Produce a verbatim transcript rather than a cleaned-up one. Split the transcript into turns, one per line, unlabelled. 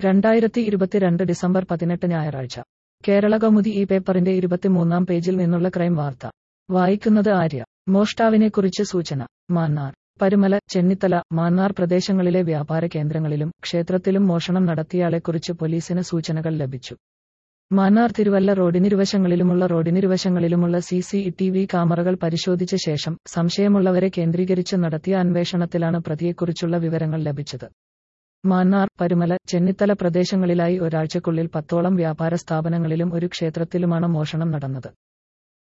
രണ്ടായിരത്തി ഇരുപത്തിരണ്ട് ഡിസംബർ പതിനെട്ട് ഞായറാഴ്ച കേരളകൗമുദി ഈ പേപ്പറിന്റെ ഇരുപത്തിമൂന്നാം പേജിൽ നിന്നുള്ള ക്രൈം വാർത്ത വായിക്കുന്നത് ആര്യ. മോഷ്ടാവിനെക്കുറിച്ച് സൂചന. മാന്നാർ. പരുമല, ചെന്നിത്തല, മാന്നാർ പ്രദേശങ്ങളിലെ വ്യാപാര കേന്ദ്രങ്ങളിലും ക്ഷേത്രത്തിലും മോഷണം നടത്തിയയാളെക്കുറിച്ച് പോലീസിന് സൂചനകൾ ലഭിച്ചു. മാന്നാർ തിരുവല്ല റോഡിനിരുവശങ്ങളിലുമുള്ള റോഡിനിരുവശങ്ങളിലുമുള്ള സി സി ടി വി ക്യാമറകൾ പരിശോധിച്ച ശേഷം സംശയമുള്ളവരെ കേന്ദ്രീകരിച്ച് നടത്തിയ അന്വേഷണത്തിലാണ് പ്രതിയെക്കുറിച്ചുള്ള വിവരങ്ങൾ ലഭിച്ചത്. മാന്നാർ, പരുമല, ചെന്നിത്തല പ്രദേശങ്ങളിലായി ഒരാഴ്ചക്കുള്ളിൽ പത്തോളം വ്യാപാര സ്ഥാപനങ്ങളിലും ഒരു ക്ഷേത്രത്തിലുമാണ് മോഷണം നടന്നത്.